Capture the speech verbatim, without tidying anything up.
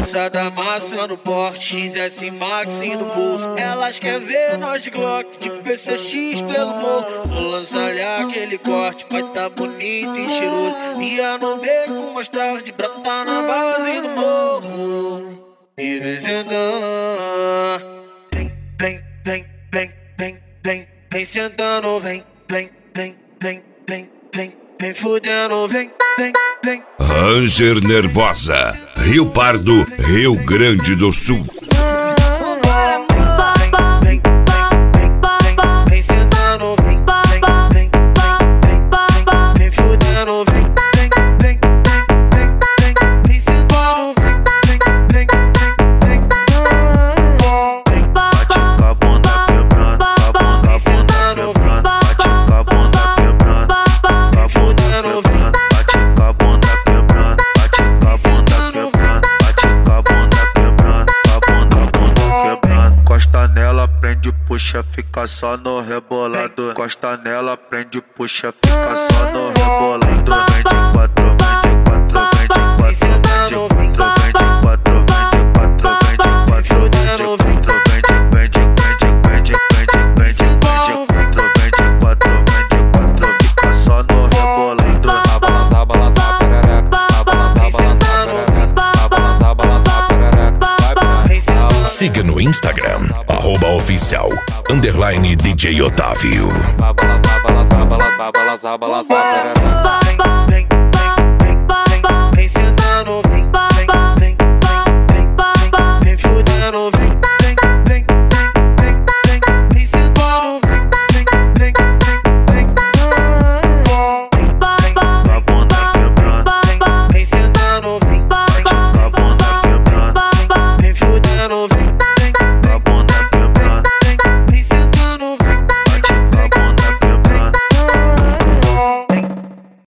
Moçada amassando porte, X S Max no bolso. Elas querem ver nós de Glock, de P C X pelo morro. Vou lançar-lhe aquele corte, vai tá bonito e cheiroso. Ia no beco mais tarde, brota na base do morro. E vem sentando, vem, vem, vem, vem, vem, vem, vem sentando, vem, vem, vem, vem, vem, vem, vem fudendo, vem, vem, vem. Ranger Nervosa, Rio Pardo, Rio Grande do Sul. Puxa, fica só no rebolado. Encosta nela, prende, puxa, fica só no rebolado. Vem de quatro, vem de quatro, vem de quatro, vem de quatro, vem de quatro, vem de quatro, vem de quatro, vem de quatro, vem de, vem de, vem de, vem de, vem de, vem de, vem de quatro, vem de quatro, vem de quatro, fica só no rebolado. Abalança, balança, perereca, abalança, balança, perereca, abalança, balança, perereca. Siga no Instagram, arroba oficial, underline D J Otávio. Balança, balança, balança, balança, balança, balança, perereca.